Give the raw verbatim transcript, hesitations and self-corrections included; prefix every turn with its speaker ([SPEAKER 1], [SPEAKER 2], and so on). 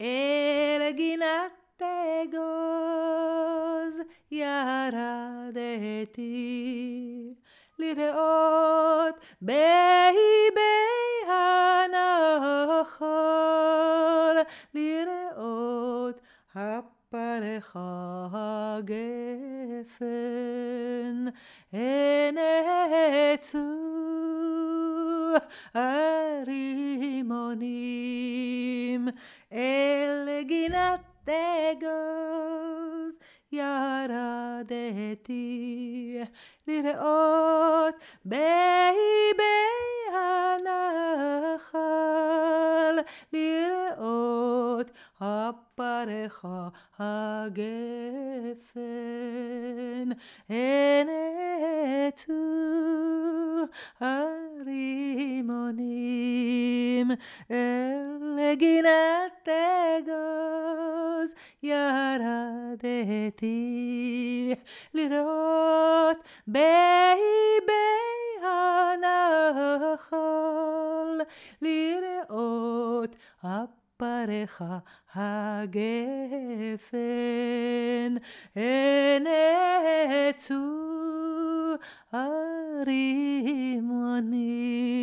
[SPEAKER 1] אל גינת אגוז ירדתי לראות באיבי הנחל, לראות הפרח הגפן. הנצו הרימונים אל גינת אגוז ירדתי לראות באיבי הנחל, לראות הפרח הגפן. הנצו הרימונים אל גינת אגוז ירדתי לראות באיבי הנחל, לראות הפרח הגפן. הנצו הרימונים